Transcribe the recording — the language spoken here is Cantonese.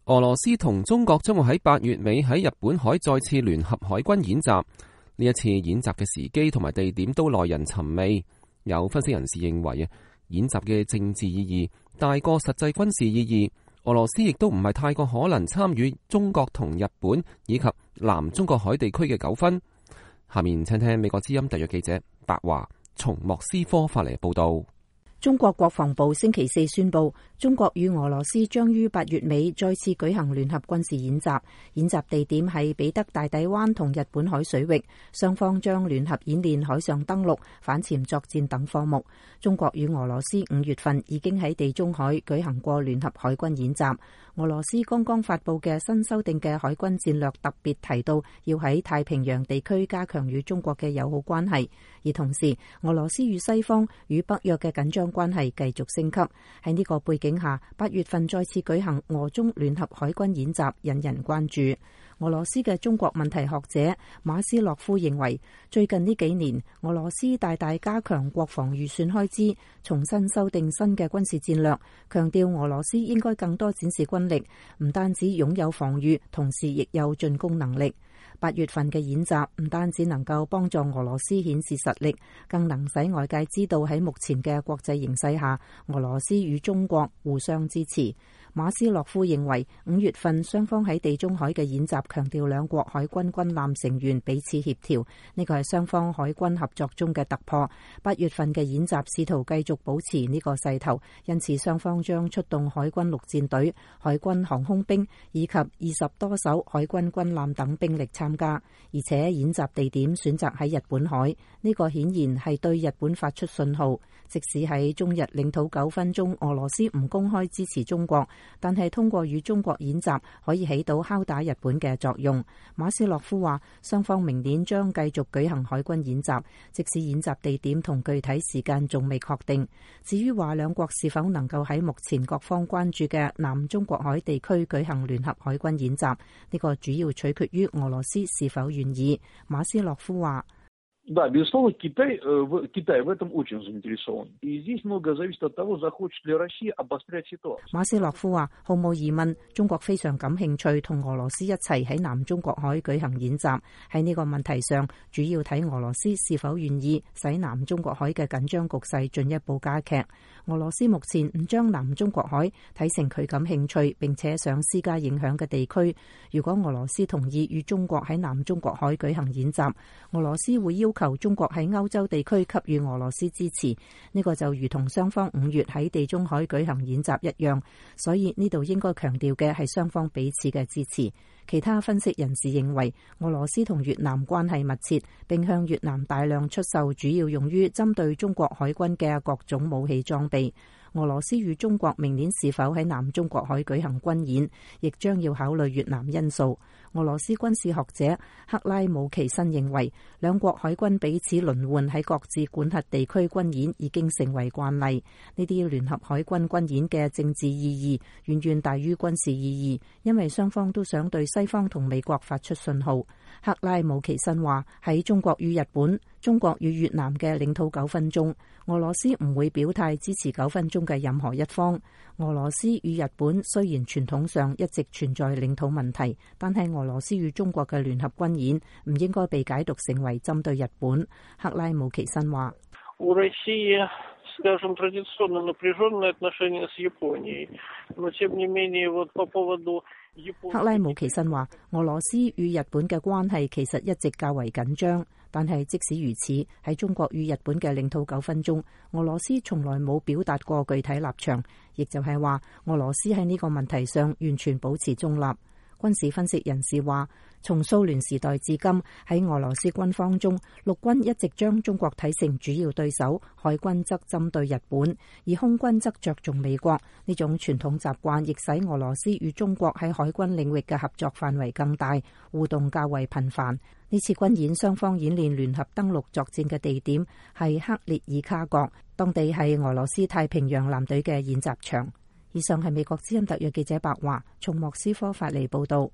俄羅斯同中國將會喺8月尾喺日本海再次聯合海軍演習。呢一次演習嘅時機同埋地點都耐人尋味。有分析人士認為演習嘅政治意義大過實際軍事意義。俄羅斯亦都唔係太過可能參與中國同日本以及南中國海地區嘅糾紛。下面請聽美國之音特約記者白華從莫斯科發嚟報道。 中國國防部星期四宣布，中國與俄羅斯將於8月尾再次舉行聯合軍事演習，演習地點係彼得大帝灣同日本海水域，雙方將聯合演練海上登陸、反潛作戰等科目。中國與俄羅斯5月份已經喺地中海舉行過聯合海軍演習。俄羅斯剛剛發布嘅新修訂嘅海軍戰略特別提到，要喺太平洋地區加強與中國嘅友好關係，而同時俄羅斯與西方與北約嘅緊張關係繼續升級。喺呢個背景下，8月份再次舉行俄中聯合海軍演習，引人關注。俄羅斯嘅中國問題學者馬斯洛夫認為，最近呢幾年俄羅斯大大加強國防預算開支，重新修訂新嘅軍事戰略，強調俄羅斯應該更多展示軍力，唔單止擁有防禦，同時亦有進攻能力。8月份嘅演習唔單止能夠幫助俄羅斯顯示實力，更能使外界知道喺目前嘅國際形勢下，俄羅斯與中國互相支持。馬斯洛夫認為5月份雙方喺地中海嘅演習強調兩國海軍軍艦成員彼此協調，呢個係雙方海軍合作中嘅突破。8月份嘅演習試圖繼續保持呢個勢頭，因此雙方將出動海軍陸戰隊、海軍航空兵以及20多艘海軍軍艦等兵力參加，而且演習地點選擇喺日本海，呢個顯然係對日本發出信號，即使喺中日領土糾紛中，俄羅斯唔公開支持中國，但係通過與中國演習可以起到敲打日本嘅作用。馬斯洛夫話，雙方明年將繼續舉行海軍演習，即使演習地點同具體時間仲未確定。至於話兩國是否能夠喺目前各方關注嘅南中國海地區舉行聯合海軍演習，呢個主要取決於俄羅斯是否願意。馬斯洛夫話。 Да, безусловно, Китай в этом очень заинтересован. И здесь многое зависит от того, захочет ли Россия обострять ситуацию. 馬斯洛夫話，毫無疑問，中國非常感興趣同俄羅斯一齊喺南中國海舉行演習。喺呢個問題上，主要睇俄羅斯是否願意使南中國海嘅緊張局勢進一步加劇。俄羅斯目前唔將南中國海睇成佢感興趣並且想施加影響嘅地區。如果俄羅斯同意與中國喺南中國海舉行演習，俄羅斯會要求中國喺歐洲地區給予俄羅斯支持，呢個就如同雙方5月喺地中海舉行演習一樣，所以呢度應該強調嘅係雙方彼此嘅支持。其他分析人士認為，俄羅斯同越南關係密切，並向越南大量出售主要用於針對中國海軍嘅各種武器裝備。俄羅斯與中國明年是否喺南中國海舉行軍演，亦將要考慮越南因素。俄羅斯軍事學者克拉姆奇申認為，兩國海軍彼此輪換喺各自管轄地區軍演已經成為慣例。呢啲聯合海軍軍演嘅政治意義遠遠大於軍事意義，因為雙方都想對西方同美國發出信號。克拉姆奇申話，喺中國與日本、中國與越南嘅領土糾紛中，俄羅斯唔會表態支持糾紛中嘅任何一方。俄羅斯與日本雖然傳統上一直存在領土問題，但係俄羅斯與中國嘅聯合軍演唔應該被解讀成為針對日本。克拉姆奇申話，克拉姆奇申話，俄羅斯與日本嘅關係其實一直較為緊張，但係即使如此，喺中國與日本嘅領土糾紛中，俄羅斯從來冇表達過具體立場，亦就係話俄羅斯喺呢個問題上完全保持中立。軍事分析人士話，從蘇聯時代至今，喺俄羅斯軍方中，陸軍一直將中國睇成主要對手，海軍則針對日本，而空軍則着重美國。呢種傳統習慣亦使俄羅斯與中國喺海軍領域嘅合作範圍更大，互動較為頻繁。呢次軍演雙方演練聯合登陸作戰嘅地點係克列爾卡角，當地係俄羅斯太平洋艦隊嘅演習場。以上係美國之音特約記者白華從莫斯科發嚟報道。